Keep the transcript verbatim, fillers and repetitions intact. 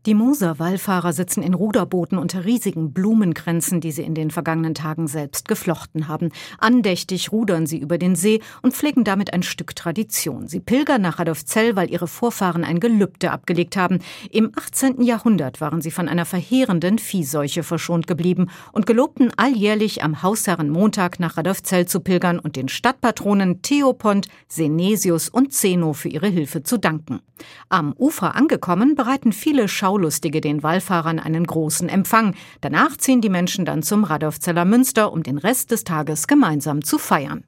Die Moser-Wallfahrer sitzen in Ruderbooten unter riesigen Blumenkränzen, die sie in den vergangenen Tagen selbst geflochten haben. Andächtig rudern sie über den See und pflegen damit ein Stück Tradition. Sie pilgern nach Radolfzell, weil ihre Vorfahren ein Gelübde abgelegt haben. Im achtzehnten Jahrhundert waren sie von einer verheerenden Viehseuche verschont geblieben und gelobten alljährlich am Hausherrenmontag nach Radolfzell zu pilgern und den Stadtpatronen Theopont, Senesius und Zeno für ihre Hilfe zu danken. Am Ufer angekommen, bereiten viele Schaulustige den Wallfahrern einen großen Empfang. Danach ziehen die Menschen dann zum Radolfzeller Münster, um den Rest des Tages gemeinsam zu feiern.